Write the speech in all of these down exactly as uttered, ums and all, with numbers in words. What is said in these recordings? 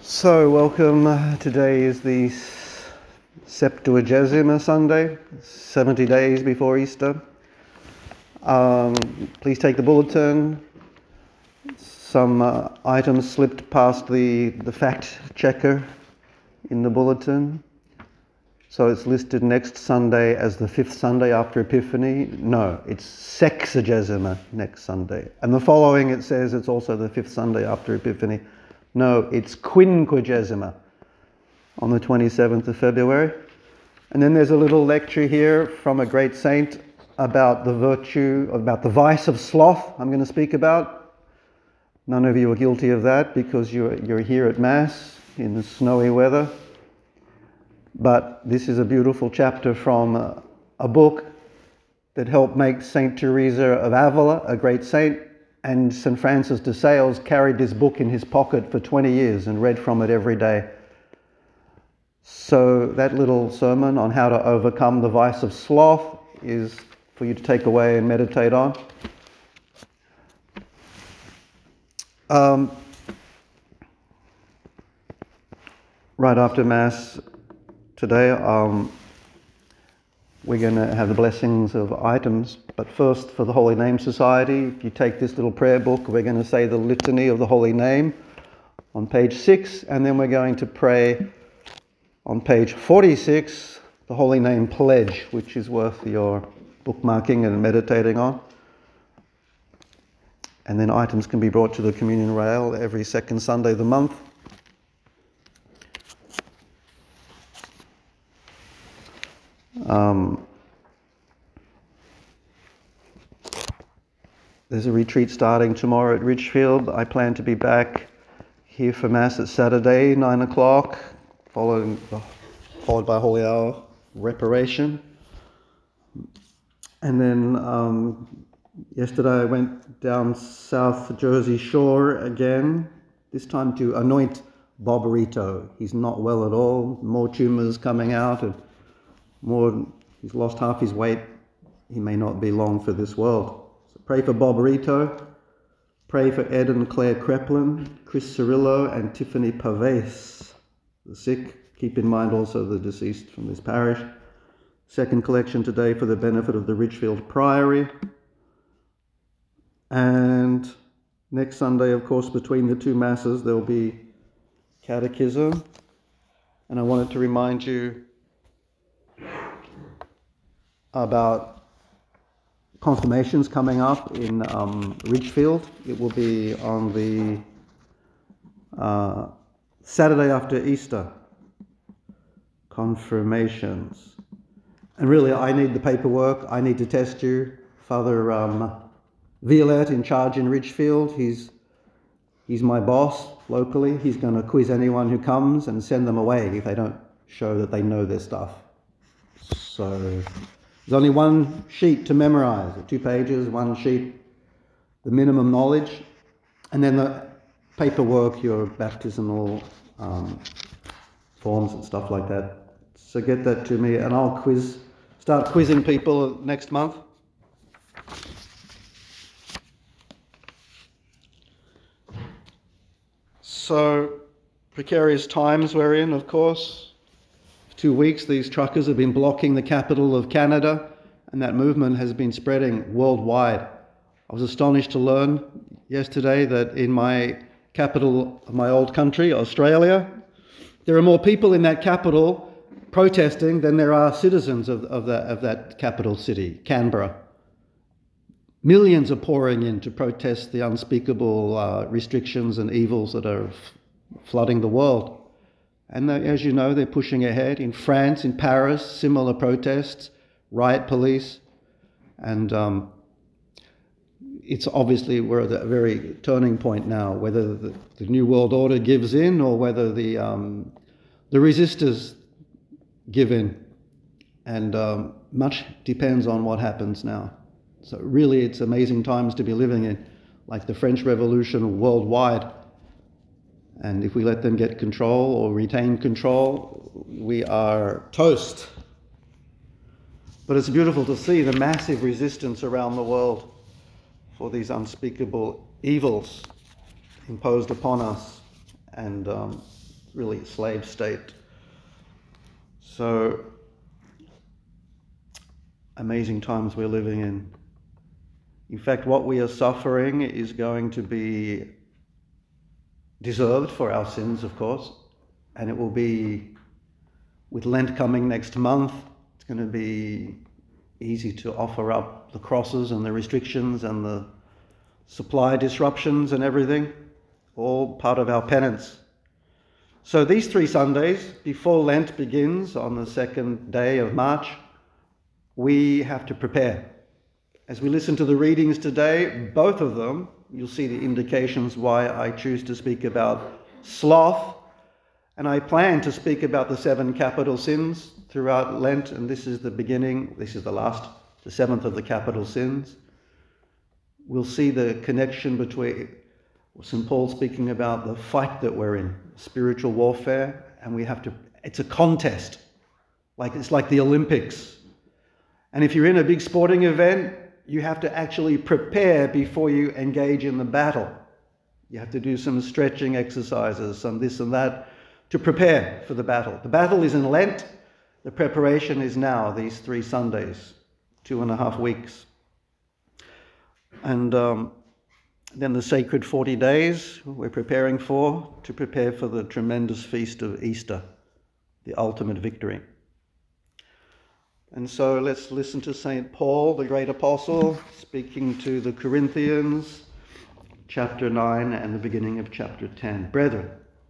So, welcome. Uh, Today is the Septuagesima Sunday, seventy days before Easter. Um, please take the bulletin. Some uh, items slipped past the, the fact checker in the bulletin. So it's listed next Sunday as the fifth Sunday after Epiphany. No, it's Sexagesima next Sunday. And the following it says it's also the fifth Sunday after Epiphany. No, it's Quinquagesima on the twenty-seventh of February. And then there's a little lecture here from a great saint about the virtue, about the vice of sloth I'm going to speak about. None of you are guilty of that because you're, you're here at Mass in the snowy weather. But this is a beautiful chapter from a, a book that helped make Saint Teresa of Avila a great saint. And Saint Francis de Sales carried this book in his pocket for twenty years and read from it every day. So that little sermon on how to overcome the vice of sloth is for you to take away and meditate on. Um, right after Mass today, um, we're going to have the blessings of items, but first for the Holy Name Society, if you take this little prayer book, we're going to say the Litany of the Holy Name on page six, and then we're going to pray on page forty-six, the Holy Name Pledge, which is worth your bookmarking and meditating on. And then items can be brought to the communion rail every second Sunday of the month. Um, there's a retreat starting tomorrow at Ridgefield. I plan to be back here for Mass at Saturday, nine o'clock, followed, followed by Holy Hour Reparation. And then um, yesterday I went down South Jersey Shore again, this time to anoint Bobarito. He's not well at all, more tumours coming out, and more, he's lost half his weight. He may not be long for this world. So pray for Bobarito. Pray for Ed and Claire Kreplin, Chris Cirillo, and Tiffany Pavese, the sick. Keep in mind also the deceased from this parish. Second collection today for the benefit of the Ridgefield Priory. And next Sunday, of course, between the two Masses, there'll be catechism. And I wanted to remind you about confirmations coming up in um, Ridgefield. It will be on the uh, Saturday after Easter. Confirmations. And really, I need the paperwork. I need to test you. Father um, Violette, in charge in Ridgefield, he's he's my boss locally. He's going to quiz anyone who comes and send them away if they don't show that they know their stuff. So there's only one sheet to memorize, two pages, one sheet, the minimum knowledge, and then the paperwork, your baptismal um, forms and stuff like that. So get that to me and I'll quiz, start quizzing people next month. So precarious times we're in, of course. Two weeks, these truckers have been blocking the capital of Canada, and that movement has been spreading worldwide. I was astonished to learn yesterday that in my capital of my old country, Australia, there are more people in that capital protesting than there are citizens of, of, that, of that capital city, Canberra. Millions are pouring in to protest the unspeakable uh, restrictions and evils that are f- flooding the world. And they, as you know, they're pushing ahead. In France, in Paris, similar protests, riot police. And um, it's obviously, we're at a very turning point now, whether the, the New World Order gives in or whether the, um, the resistors give in. And um, much depends on what happens now. So really, it's amazing times to be living in, like the French Revolution worldwide. And if we let them get control or retain control, we are toast. But it's beautiful to see the massive resistance around the world for these unspeakable evils imposed upon us. And um, really a slave state. So, amazing times we're living in. In fact, what we are suffering is going to be deserved for our sins, of course, and it will be, with Lent coming next month, it's going to be easy to offer up the crosses and the restrictions and the supply disruptions and everything, all part of our penance. So these three Sundays, before Lent begins on the second day of March, we have to prepare. As we listen to the readings today, both of them, you'll see the indications why I choose to speak about sloth, and I plan to speak about the seven capital sins throughout Lent, and this is the beginning, this is the last, the seventh of the capital sins. We'll see the connection between Saint Paul speaking about the fight that we're in, spiritual warfare, and we have to, it's a contest, like it's like the Olympics. And if you're in a big sporting event, you have to actually prepare before you engage in the battle. You have to do some stretching exercises, some this and that, to prepare for the battle. The battle is in Lent. The preparation is now, these three Sundays, two and a half weeks. And um, then the sacred forty days we're preparing for, to prepare for the tremendous feast of Easter, the ultimate victory. And so let's listen to Saint Paul, the great apostle, speaking to the Corinthians, chapter nine and the beginning of chapter ten. Brethren,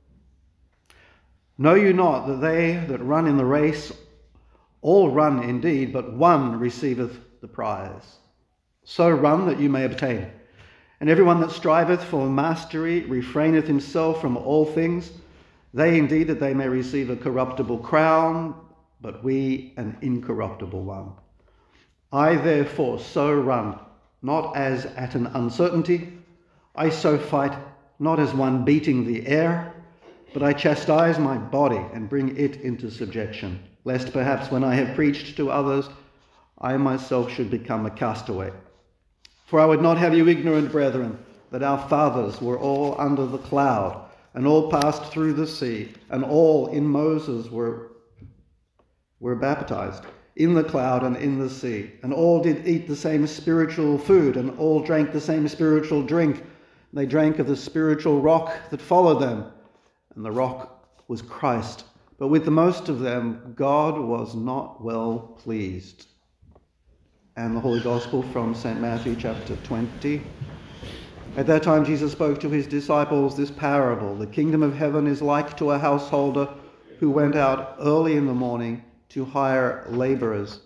know you not that they that run in the race all run indeed, but one receiveth the prize? So run that you may obtain. And everyone that striveth for mastery refraineth himself from all things. They indeed that they may receive a corruptible crown, but we an incorruptible one. I therefore so run, not as at an uncertainty. I so fight, not as one beating the air, but I chastise my body and bring it into subjection, lest perhaps when I have preached to others, I myself should become a castaway. For I would not have you ignorant, brethren, that our fathers were all under the cloud, and all passed through the sea, and all in Moses were were baptized in the cloud and in the sea, and all did eat the same spiritual food, and all drank the same spiritual drink. They drank of the spiritual rock that followed them, and the rock was Christ. But with the most of them, God was not well pleased. And the Holy Gospel from Saint Matthew chapter twenty. At that time Jesus spoke to his disciples this parable. The kingdom of heaven is like to a householder who went out early in the morning to hire laborers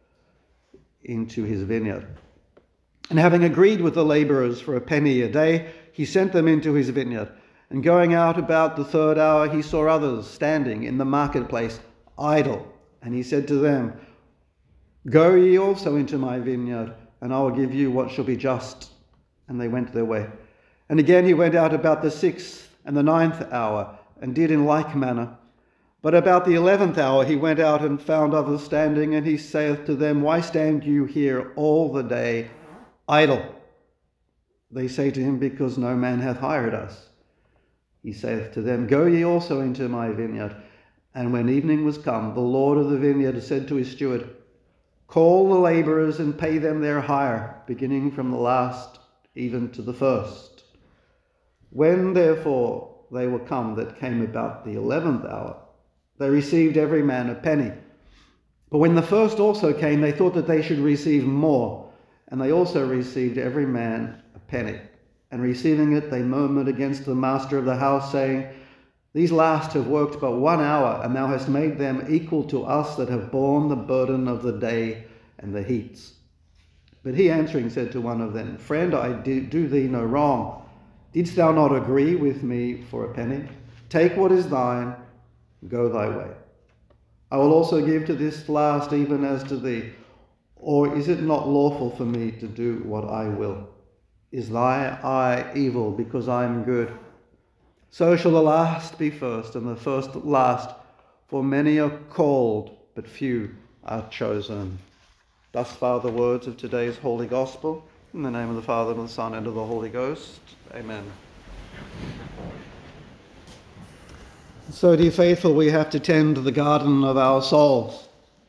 into his vineyard. And having agreed with the laborers for a penny a day, he sent them into his vineyard. And going out about the third hour, he saw others standing in the marketplace, idle. And he said to them, Go ye also into my vineyard, and I will give you what shall be just. And they went their way. And again he went out about the sixth and the ninth hour, and did in like manner. But about the eleventh hour he went out and found others standing, and he saith to them, Why stand you here all the day idle? They say to him, Because no man hath hired us. He saith to them, Go ye also into my vineyard. And when evening was come, the Lord of the vineyard said to his steward, Call the labourers and pay them their hire, beginning from the last even to the first. When therefore they were come that came about the eleventh hour, they received every man a penny. But when the first also came, they thought that they should receive more, and they also received every man a penny. And receiving it, they murmured against the master of the house, saying, These last have worked but one hour, and thou hast made them equal to us that have borne the burden of the day and the heats. But he answering said to one of them, Friend, I do, do thee no wrong. Didst thou not agree with me for a penny? Take what is thine, go thy way. I will also give to this last even as to thee. Or is it not lawful for me to do what I will? Is thy eye evil because I am good? So shall the last be first, and the first last. For many are called, but few are chosen. Thus far the words of today's Holy Gospel. In the name of the Father, and the Son, and of the Holy Ghost. Amen. So, dear faithful, we have to tend the garden of our souls.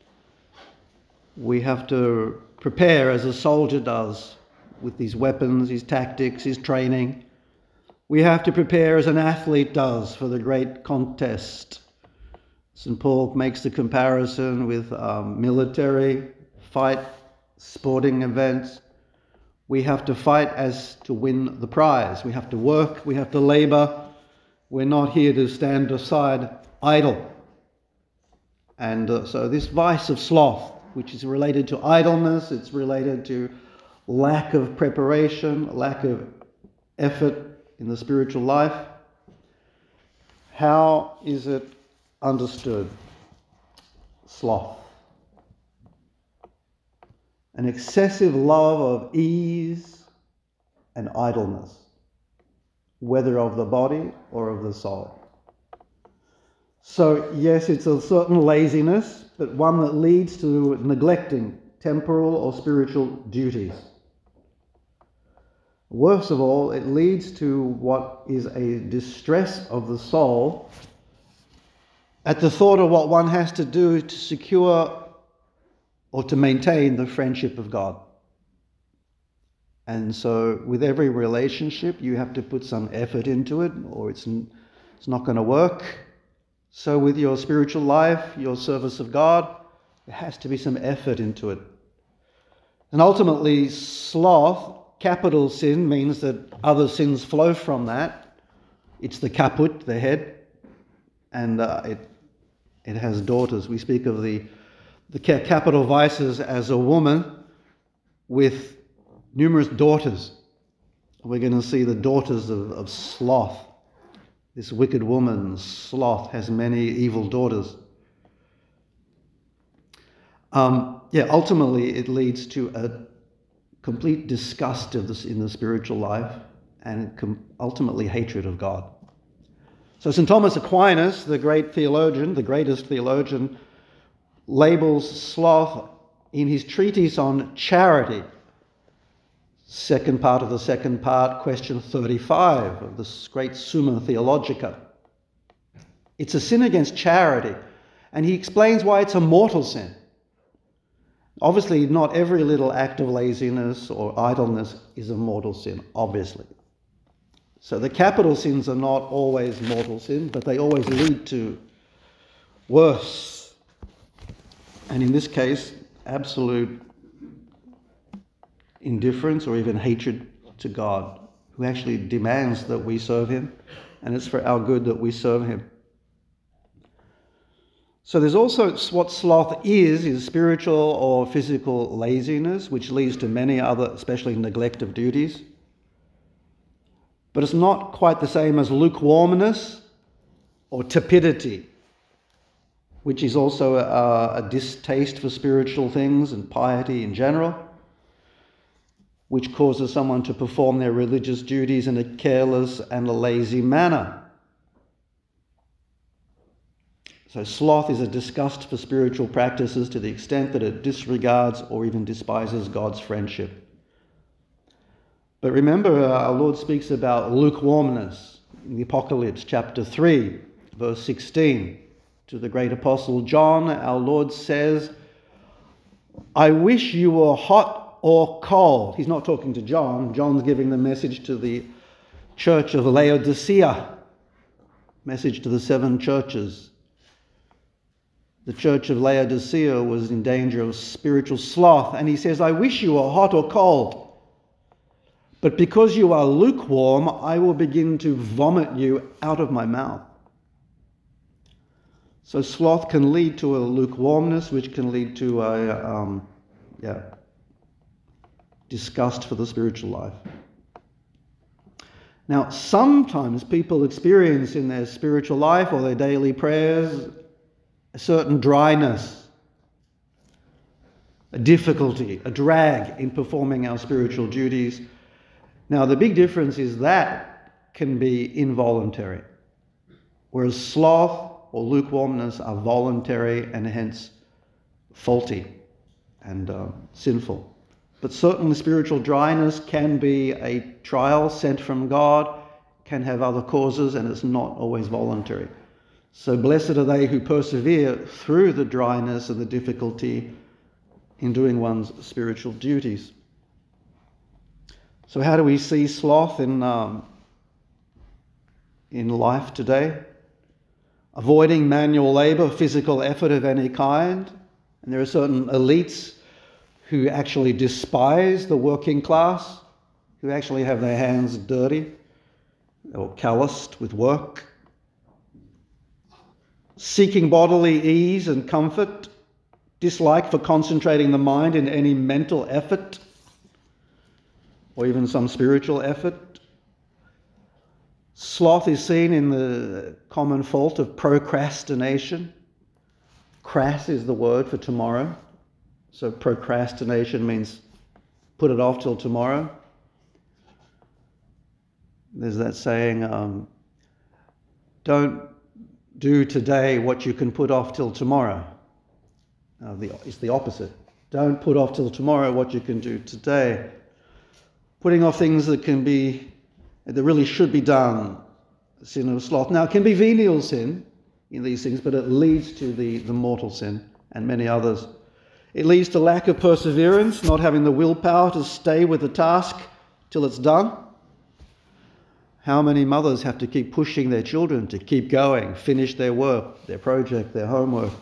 We have to prepare as a soldier does with his weapons, his tactics, his training. We have to prepare as an athlete does for the great contest. Saint Paul makes the comparison with um, military fight, sporting events. We have to fight as to win the prize. We have to work, we have to labor. We're not here to stand aside idle. And uh, so this vice of sloth, which is related to idleness, it's related to lack of preparation, lack of effort in the spiritual life. How is it understood? Sloth. An excessive love of ease and idleness, whether of the body or of the soul. So yes, it's a certain laziness, but one that leads to neglecting temporal or spiritual duties. Worst of all, it leads to what is a distress of the soul at the thought of what one has to do to secure or to maintain the friendship of God. And so with every relationship, you have to put some effort into it, or it's, it's not going to work. So with your spiritual life, your service of God, there has to be some effort into it. And ultimately, sloth, capital sin, means that other sins flow from that. It's the caput, the head, and uh, it it has daughters. We speak of the, the capital vices as a woman with numerous daughters. We're going to see the daughters of, of sloth. This wicked woman, sloth, has many evil daughters. Um, yeah, ultimately it leads to a complete disgust of this in the spiritual life and com- ultimately hatred of God. So Saint Thomas Aquinas, the great theologian, the greatest theologian, labels sloth in his treatise on charity, second part of the second part, question thirty-five of this great Summa Theologica. It's a sin against charity, and he explains why it's a mortal sin. Obviously, not every little act of laziness or idleness is a mortal sin, obviously. So the capital sins are not always mortal sins, but they always lead to worse. And in this case, absolute indifference or even hatred to God, who actually demands that we serve him, and it's for our good that we serve him. So there's also what sloth is, is spiritual or physical laziness, which leads to many other, especially neglect of duties. But it's not quite the same as lukewarmness or tepidity, which is also a, a distaste for spiritual things and piety in general, which causes someone to perform their religious duties in a careless and a lazy manner. So sloth is a disgust for spiritual practices to the extent that it disregards or even despises God's friendship. But remember, uh, our Lord speaks about lukewarmness in the Apocalypse, chapter three, verse sixteen. To the great apostle John, our Lord says, "I wish you were hot or cold." He's not talking to John. John's giving the message to the church of Laodicea, message to the seven churches. The church of Laodicea was in danger of spiritual sloth, and he says, "I wish you were hot or cold. But because you are lukewarm, I will begin to vomit you out of my mouth." So sloth can lead to a lukewarmness, which can lead to a um, yeah, disgust for the spiritual life. Now, sometimes people experience in their spiritual life or their daily prayers a certain dryness, a difficulty, a drag in performing our spiritual duties. Now, the big difference is that can be involuntary, whereas sloth or lukewarmness are voluntary and hence faulty and uh, sinful. But certainly spiritual dryness can be a trial sent from God, can have other causes, and it's not always voluntary. So blessed are they who persevere through the dryness and the difficulty in doing one's spiritual duties. So how do we see sloth in, um, in life today? Avoiding manual labour, physical effort of any kind. And there are certain elites who actually despise the working class, who actually have their hands dirty or calloused with work. Seeking bodily ease and comfort, dislike for concentrating the mind in any mental effort or even some spiritual effort. Sloth is seen in the common fault of procrastination. Crass is the word for tomorrow. So procrastination means put it off till tomorrow. There's that saying, um, don't do today what you can put off till tomorrow. Uh, the, it's the opposite. Don't put off till tomorrow what you can do today. Putting off things that can be, that really should be done. Sin of sloth. Now, it can be venial sin in these things, but it leads to the, the mortal sin and many others. It leads to lack of perseverance, not having the willpower to stay with the task till it's done. How many mothers have to keep pushing their children to keep going, finish their work, their project, their homework?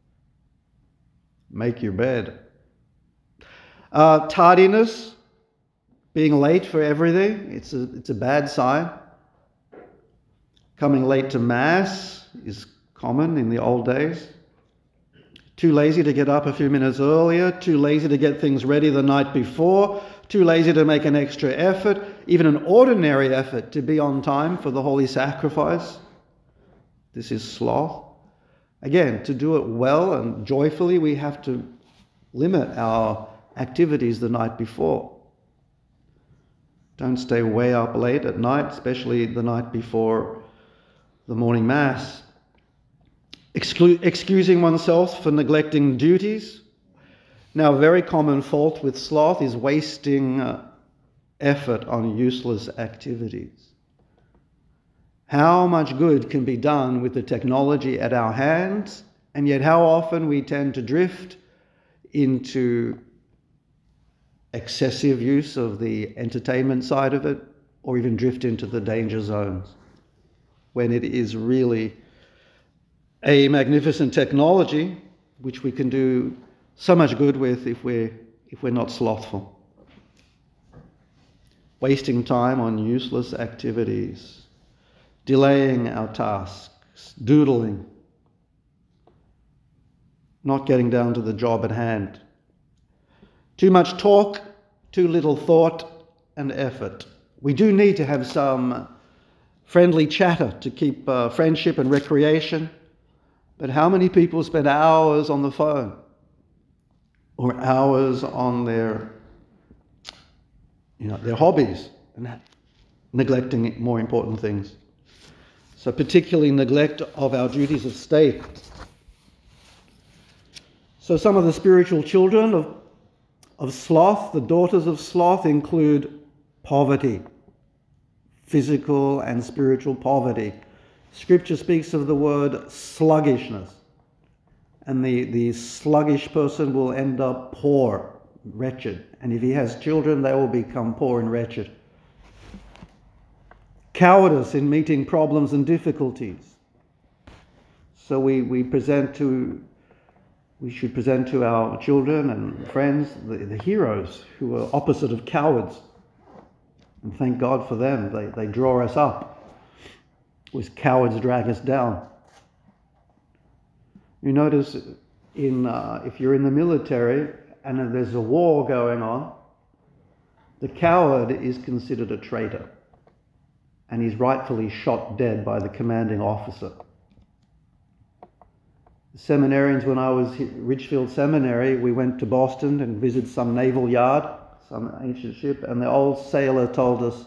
Make your bed. Uh, tardiness, being late for everything, it's a, it's a bad sign. Coming late to Mass is common in the old days. Too lazy to get up a few minutes earlier, too lazy to get things ready the night before, too lazy to make an extra effort, even an ordinary effort to be on time for the holy sacrifice. This is sloth. Again, to do it well and joyfully, we have to limit our activities the night before. Don't stay way up late at night, especially the night before the morning Mass. Exclu- excusing oneself for neglecting duties. Now, a very common fault with sloth is wasting uh, effort on useless activities. How much good can be done with the technology at our hands, and yet how often we tend to drift into excessive use of the entertainment side of it, or even drift into the danger zones, when it is really a magnificent technology which we can do so much good with if we're, if we're not slothful. Wasting time on useless activities, delaying our tasks, doodling, not getting down to the job at hand. Too much talk, too little thought and effort. We do need to have some friendly chatter to keep uh, friendship and recreation, but how many people spend hours on the phone or hours on their, you know, their hobbies and neglecting more important things? So particularly neglect of our duties of state. So some of the spiritual children of, of sloth, the daughters of sloth, include poverty, physical and spiritual poverty. Scripture speaks of the word sluggishness, and the, the sluggish person will end up poor, wretched, and if he has children, they will become poor and wretched. Cowardice in meeting problems and difficulties. So we, we present to, we should present to our children and friends the, the heroes who are opposite of cowards. And thank God for them. They, they draw us up. With cowards drag us down. You notice in uh, if you're in the military and there's a war going on, the coward is considered a traitor, and he's rightfully shot dead by the commanding officer. The seminarians, when I was at Ridgefield Seminary, we went to Boston and visited some naval yard, some ancient ship, and the old sailor told us,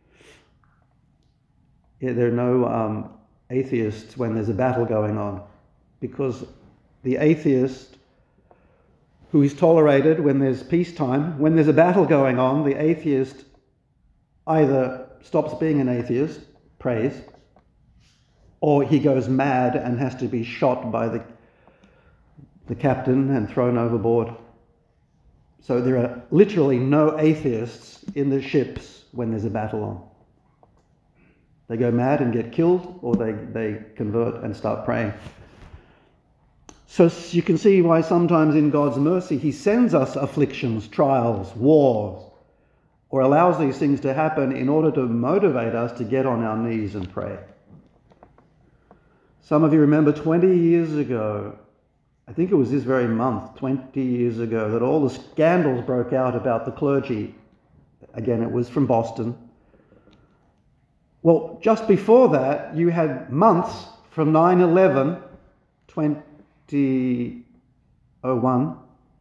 yeah, there are no um, atheists when there's a battle going on, because the atheist who is tolerated when there's peacetime, when there's a battle going on, the atheist either stops being an atheist, prays, or he goes mad and has to be shot by the, the captain and thrown overboard. So there are literally no atheists in the ships when there's a battle on. They go mad and get killed, or they, they convert and start praying. So you can see why sometimes in God's mercy he sends us afflictions, trials, wars, or allows these things to happen in order to motivate us to get on our knees and pray. Some of you remember twenty years ago, I think it was this very month, twenty years ago, that all the scandals broke out about the clergy. Again, it was from Boston. Well, just before that, you had months from nine eleven, twenty oh one.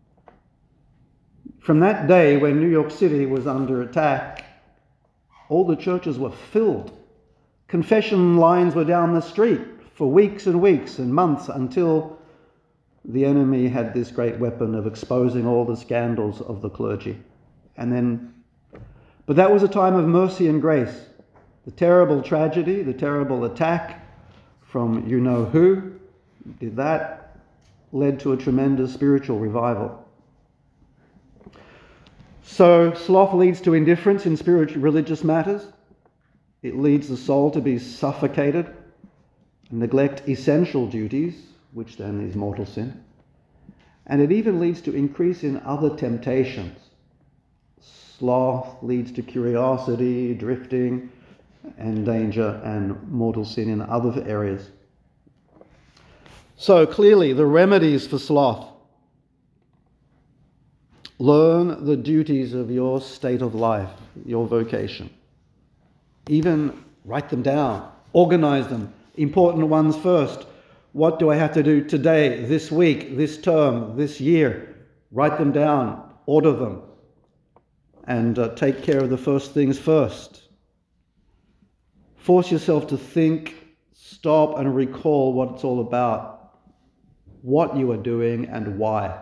From that day when New York City was under attack, all the churches were filled. Confession lines were down the street for weeks and weeks and months until the enemy had this great weapon of exposing all the scandals of the clergy. And then, but that was a time of mercy and grace. The terrible tragedy, the terrible attack from you know who did that, led to a tremendous spiritual revival. So sloth leads to indifference in spiritual religious matters. It leads the soul to be suffocated, neglect essential duties, which then is mortal sin. And it even leads to increase in other temptations. Sloth leads to curiosity, drifting, and danger and mortal sin in other areas. So clearly the remedies for sloth: learn the duties of your state of life, your vocation. Even write them down, organize them, important ones first. What do I have to do today, this week, this term, this year? Write them down, order them, and uh, take care of the first things first. Force yourself to think, stop and recall what it's all about, what you are doing and why.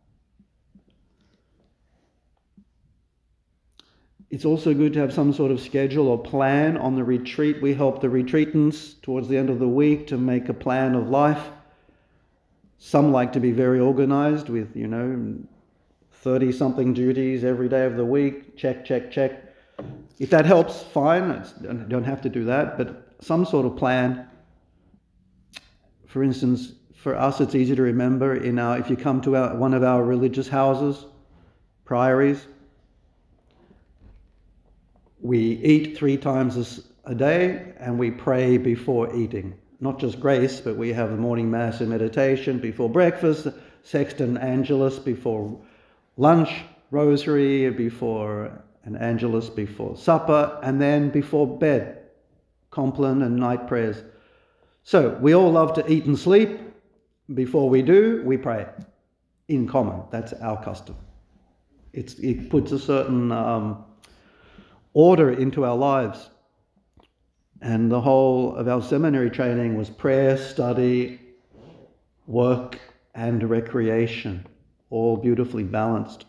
It's also good to have some sort of schedule or plan on the retreat. We help the retreatants towards the end of the week to make a plan of life. Some like to be very organized with, you know, thirty-something duties every day of the week. Check, check, check. If that helps, fine. It's, you don't have to do that, but some sort of plan. For instance, for us, it's easy to remember in our, if you come to our, one of our religious houses, priories, we eat three times a day and we pray before eating. Not just grace, but we have a morning mass and meditation before breakfast, sexton angelus before lunch, rosary before an angelus before supper, and then before bed, compline and night prayers. So we all love to eat and sleep. Before we do, we pray in common. That's our custom. It's, it puts a certain um, order into our lives. And the whole of our seminary training was prayer, study, work, and recreation, all beautifully balanced.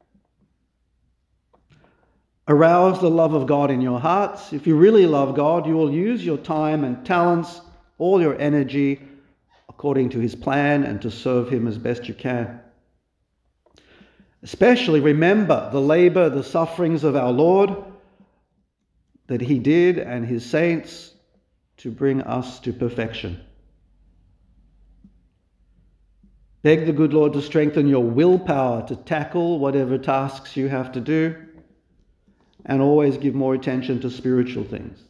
Arouse the love of God in your hearts. If you really love God, you will use your time and talents, all your energy, according to his plan and to serve him as best you can. Especially remember the labor, the sufferings of our Lord that he did and his saints to bring us to perfection. Beg the good Lord to strengthen your willpower to tackle whatever tasks you have to do, and always give more attention to spiritual things.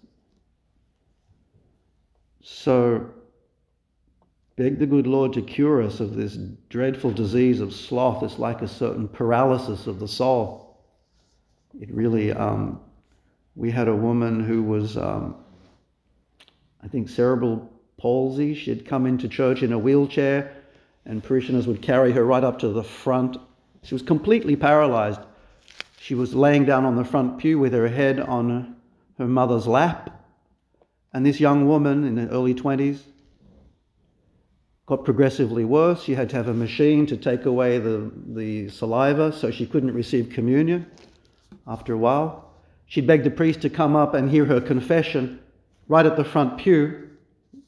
So, beg the good Lord to cure us of this dreadful disease of sloth. It's like a certain paralysis of the soul. It really, um, we had a woman who was, um, I think, cerebral palsy. She'd come into church in a wheelchair, and parishioners would carry her right up to the front. She was completely paralyzed. She was laying down on the front pew with her head on her mother's lap. And this young woman in the early twenties got progressively worse. She had to have a machine to take away the, the saliva, so she couldn't receive communion after a while. She begged the priest to come up and hear her confession right at the front pew,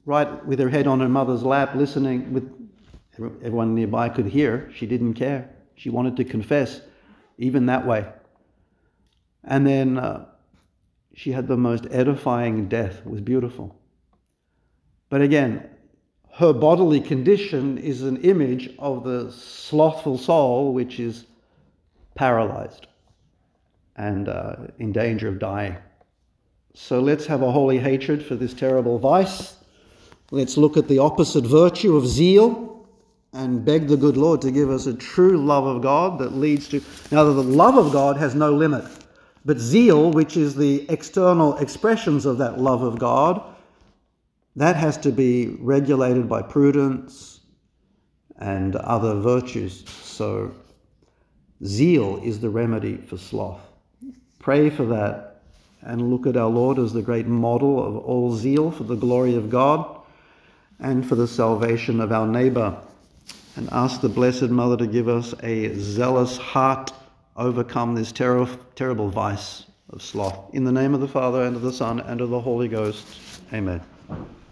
right with her head on her mother's lap, listening with everyone nearby could hear. She didn't care. She wanted to confess, even that way. And then uh, she had the most edifying death. It was beautiful. But again, her bodily condition is an image of the slothful soul, which is paralyzed and uh, in danger of dying. So let's have a holy hatred for this terrible vice. Let's look at the opposite virtue of zeal and beg the good Lord to give us a true love of God that leads to... Now, the love of God has no limit, but zeal, which is the external expressions of that love of God, that has to be regulated by prudence and other virtues. So zeal is the remedy for sloth. Pray for that and look at our Lord as the great model of all zeal for the glory of God and for the salvation of our neighbour. And ask the Blessed Mother to give us a zealous heart, overcome this ter- terrible vice of sloth. In the name of the Father, and of the Son, and of the Holy Ghost. Amen.